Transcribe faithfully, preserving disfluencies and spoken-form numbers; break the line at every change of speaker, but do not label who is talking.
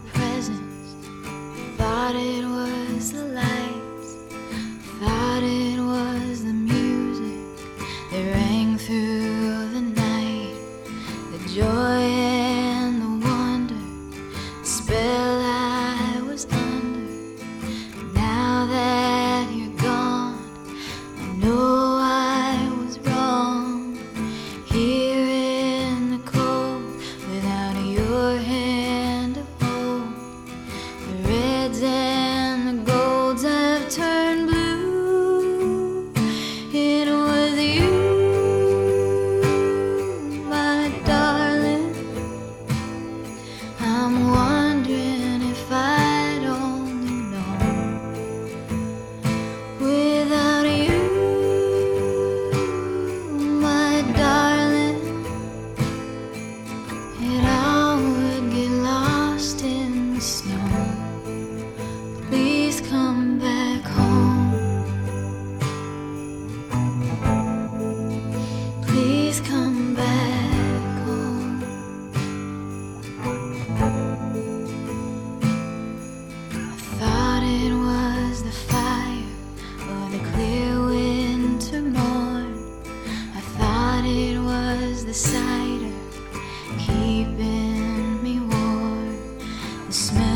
presents. Thought it was the lights. Thought it was the music that rang through the night. The joy and the wonder, the spell I was under. Now that you're gone, I know I was wrong. Here in the cold, without your hand to hold, the reds and the golds have turned blue. It was you, my darling. I'm wondering if I'd only known. Without you, my darling, it all would get lost in the snow. Please come back home. Please come back home. I thought it was the fire or the clear winter morn. I thought it was the cider keeping me warm. The smell